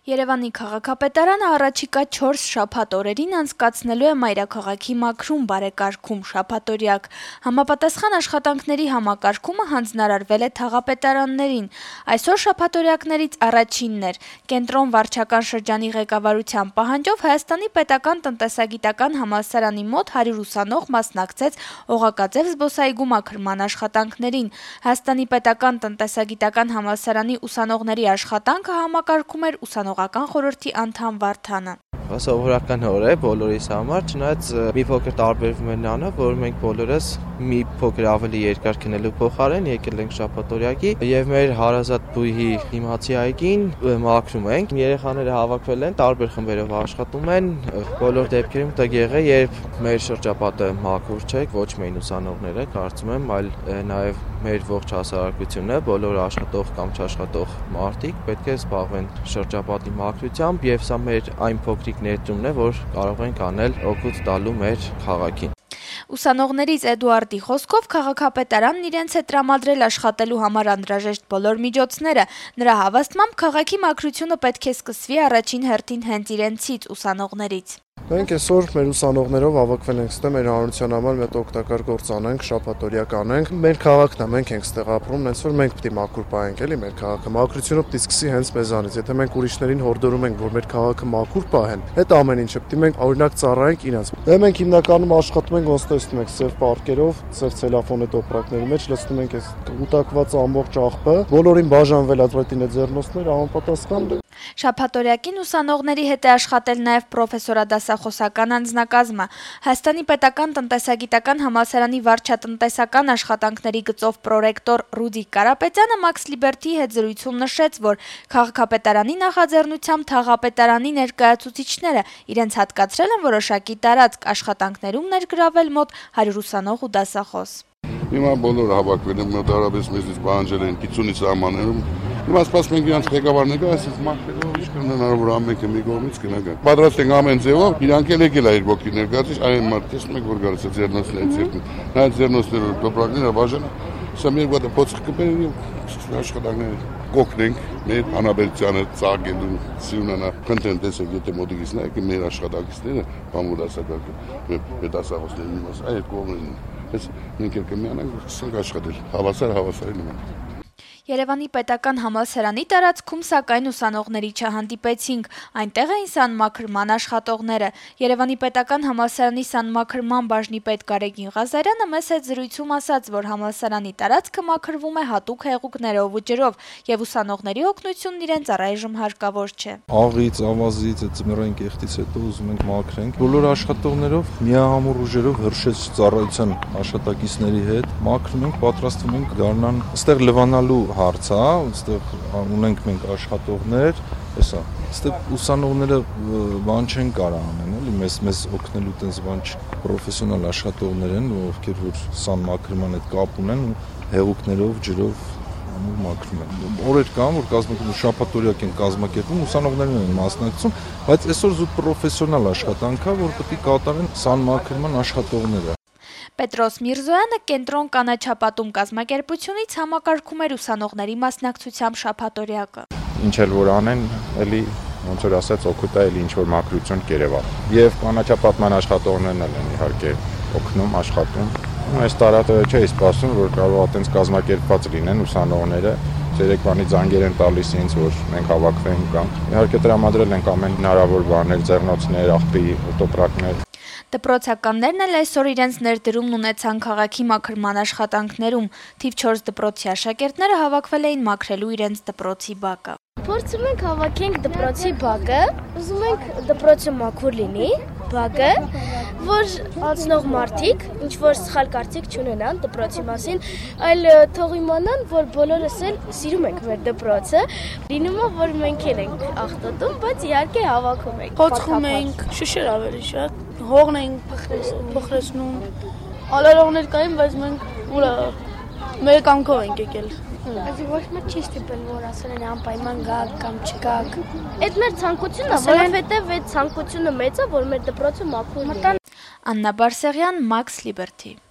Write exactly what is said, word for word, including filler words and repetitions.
Երևանի քաղաքապետարանը առաջիկա չորս շաբաթ օրերին անցկացնելու է մայրաքաղաքի մաքրում բարեկարգում շաբաթօրյակ։ Համապատասխան աշխատանքների համակարգումը հանձնարարվել է թաղապետարաններին։ Այսօր շաբաթօրյակներից առաջինն էր։ Կենտրոն վարչական շրջանի ղեկավարության պահանջով Հայաստանի պետական տնտեսագիտական համալսարանի մոտ հարյուր ուսանող մասնակցեց Օղակաձև զբոսայգու մաքրման աշխատանքներին։ Հայաստանի պետական տնտեսագիտական համալսարանի ուսանողների աշխատանքը համակարգում էր ուսանողական խորհրդի անդամ Վարդանը։ Սովորական օր է բոլորիս համար, չնայած մի փոքր տարբերվում է նրանով, որ մենք բոլորս մի փոքր ավելի երկար քնելու փոխարեն եկել ենք շաբաթօրյակի եւ մեր հարազատ բույհի դիմացի այգին մաքրում ենք։ Երեխաները հավաքվել են, տարբեր խմբերով աշխատում են, բոլոր դեպքերում տեղ է, երբ մեր շրջապատը մաքուր չէ, ոչ միայն ուսանողները, կարծում եմ, այլ նաեւ մեր ողջ հասարակությունը, բոլոր աշխատող կամ չաշխատող մարդիկ պետք է զբաղվեն շրջապատի մաքրությամբ եւ սա մեր այն փոքրիկ ներդրումն է, որ կարող ենք անել օգուտ տալու մեր քաղաքին։ Ուսանողներից Էդուարդի խոսքով քաղաքապետարանն իրենց է տրամադրել աշխատելու համար անհրաժեշտ բոլոր միջոցները։ Նրա հավաստմամբ քաղաքի մաքրությունը պետք է սկսվի առաջին հերթին հենց իրենցից ուսանողներից։ Մենք այսօր մեր ուսանողներով հավաքվել ենք ստե մեր հանրության համար մեծ օգտակար գործ անենք, շաբաթօրյակ անենք։ Մեր քաղաքն է, մենք ենք ստեղ ապրում, հենց որ մենք պետք է մաքուր պահենք, էլի մեր քաղաքը։ Մաքրությունը պետք է սկսի հենց մեզանից։ Եթե մենք ուրիշներին հորդորում ենք, որ մեր քաղաքը մաքուր պահեն, այդ ամեն ինչը պետք է մենք օրինակ ծառայենք իրենց։ Դե մենք հիմնականում աշխատում ենք, ոնց տեսնում եք, սև պարկերով, սև ցելոֆոնե տոպրակների մեջ լցնում ենք այս կուտակված ամբողջ աղբը, բոլորին բաժանվել ածվետին է ձեռնոցներ, համապատասխան։ Շաբաթօրյակին ուսանողների հետ է աշխատել նաև պրոֆեսորադասախոսական անձնակազմը։ Հայաստանի պետական տնտեսագիտական համալսարանի վարչատնտեսական աշխատանքների գծով պրոռեկտոր Ռուդիկ Կարապետյանը Մաքս Լիբերթիի հետ զրույցում նշեց, որ քաղաքապետարանի նախաձեռնությամբ թաղապետարանի ներկայացուցիչները իրենց հատկացրել են որոշակի տարածք, աշխատանքներում ներգրավել մոտ հարյուր ուսանող ու դասախոս։ Հիմա բոլորը հավաքվել են, մոտավորապես մեզից պահանջել են պինցյունի սահմաններում։ Հիմա սպասում ենք իրանց ղեկավարները, այսպես մաքրելով ինչքան հնարավոր ամենքը մի կողմից կնական։ Պատրաստ ենք ամեն ձևով, իրանք էլ եկել է իր ոգի ներկայացուցիչ, այն մարդ տեսնում եք, որ գալիս է ձեռնոցներից երկու։ Նայած ձեռնոցները տոպրակները բաժանը, սա մի երկու հատ փոց կպեն եւ աշխատանքները կօգնենք մեր հանրապետությանը ծաղկելու սյունանա։ Քննեն տեսեք, եթե մոտիկից նայեք մեր աշխատակիցները, բամուր դասակարգը, մեր դասախոսների մի մասը, այդ կողմերին։ Ես մենք էլ կմիանանք, սկսենք աշխատել, հավասար հավասարի նման։ Երևանի պետական համալսարանի տարածքում սակայն ուսանողների չհանդիպեցինք, այնտեղ էին սանմաքրման աշխատողները։ Երևանի պետական համալսարանի սանմաքրման բաժնի պետ Գարեգին Ղազարյանը մեզ հետ զրույցում ասաց, որ համալսարանի տարածքը մաքրվում է հատուկ հեղուկներով ու ջրով եւ ուսանողների օգնությունն իրենց առայժմ հարկավոր չէ։ Աղից, ավազից, ծմերային կեղտից հետո ուզում ենք մաքրենք բոլոր աշխատողներով, միահամուռ ուժերով հրշեջ ծառայության աշխատակիցների հետ մաքրում ենք, պատրաստվում ենք դառնան այստեղ լվանալու հարց է, այստեղ ունենք մենք աշխատողներ, հեսա, այստեղ ուսանողները բան չեն կարող անեն, էլի մեզ մեզ օգնելու տես բան պրոֆեսիոնալ աշխատողներ են, ովքեր որ սանմաքրման հետ կապ ունեն ու հեղուկներով, ջրով մաքրում են։ Օրեր կան, որ կազմակերպում շաբաթօրյակ են կազմակերպում, ուսանողներն են մասնակցում, բայց այսօր զուտ պրոֆեսիոնալ աշխատանք է, որ պետք է կատարեն սանմաքրման աշխատողները։ Պետրոս Միրզոյանը կենտրոն կանաչապատում կազմակերպությունից համակարգում էր ուսանողների մասնակցությամբ շաբաթօրյակը։ Ինչ էլ որ անեն, էլի ոնց որ ասած օգուտ է, էլի ինչ որ մաքրություն կերևա։ Եվ կանաչապատման աշխատողներն էլ են իհարկե օգնում, աշխատում։ Այս տարածքը չէ սպասում, որ կարող այտենց կազմակերպված լինեն ուսանողները։ Ցերեկվանի զանգեր են տալիս ինձ, որ մենք հավաքվենք կամ իհարկե տրամադրել ենք ամեն հնարավոր բաներ, ձեռնոցներ, աղբի, տոպրակներ։ Դպրոցականներն էլ այսօր իրենց ներդրումն ունեցան քաղաքի մաքրման աշխատանքներում։ Թիվ չորս դպրոցի աշակերտները հավաքվել էին մաքրելու իրենց դպրոցի բակը։ Փորձում ենք հավաքենք դպրոցի բակը, ուզում ենք դպրոցը մաքուր լինի, բակը, որ անցնող մարդիկ ինչ որ սխալ կարծիք չունենան դպրոցի մասին, այլ թող իմանան, որ բոլորս էլ սիրում ենք մեր դպրոցը, լինում է, որ մենք էլ ենք աղտոտում, բայց իհարկե հավաքում ենք։ Փոխում ենք շշեր ավելի շատ, հողն ենք փոխրեցնում, ալարողներ կային, բայց մենք ուրա մեր կամքով ենք եկել։ Բայց ոչ մի չի ստիպել, որ ասել են անպայման գաք կամ չգաք։ Այդ մեր ցանկությունն է, որովհետև այդ ցանկությունը մեծ է, որ մեր դպրոցը մաքուր լինի։ Աննա Բարսեղյան, Մաքս Լիբերթի։